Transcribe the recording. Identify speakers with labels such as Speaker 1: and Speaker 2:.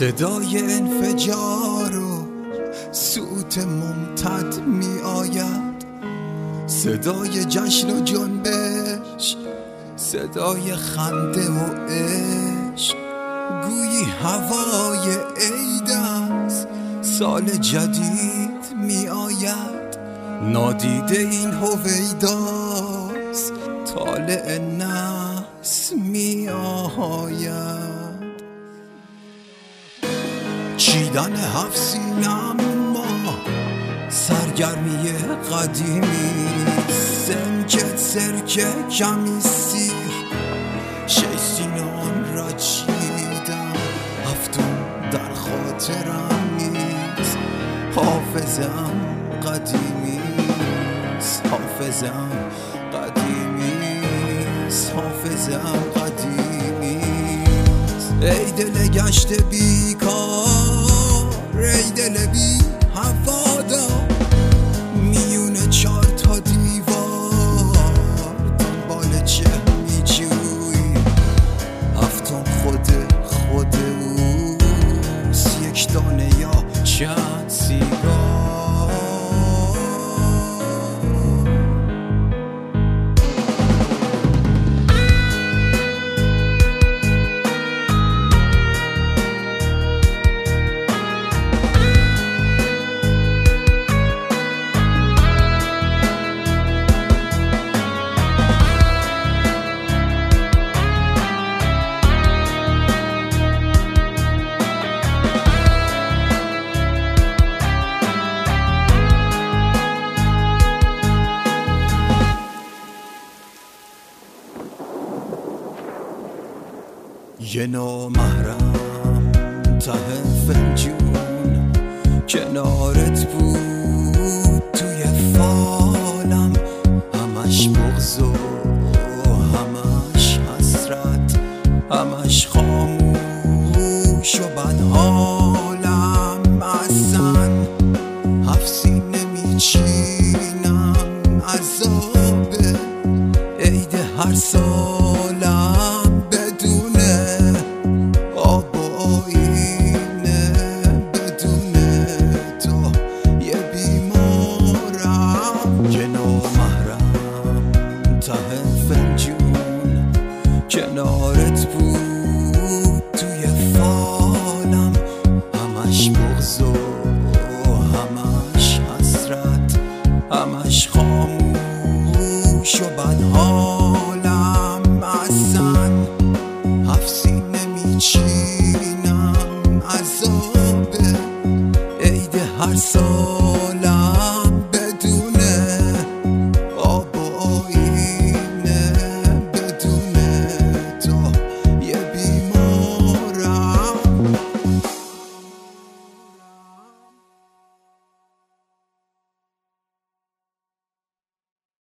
Speaker 1: صدای انفجار و صوت ممتد می آید، صدای جشن و جنبش، صدای خنده و عشق. گویی هوای عید است، سال جدید می آید. نادیده این هویداست، طالع نحس می آید. چیدن هفت سینم ما سرگرمی قدیمی، سنجت سرکه کمی سیح، شش سینه آن را چیدم، هفتم در خاطرم نیست. حافظم قدیمیست، حافظم قدیمیست، حافظم قدیمیست. ای دل گشت بیکار، ای دل بی هوادار، میونه 4 تا دیوار دنبال چه میجویی؟ هفتم خود اوست، 1 دانه یا چند سیگار. یه نامحرم ته فنجون کنارت بود توی فالم، همش بغض و همش حسرت، همش خاموش و بدحالم. اصلا 7 سینه میچینم، عذاب عید هر سالم بدون آب و آینه، بدون تو یه بیمارم. یه نامحرم ته فنجون کنارت بود توی فالم، همش بغض و همش حسرت، همش خاموش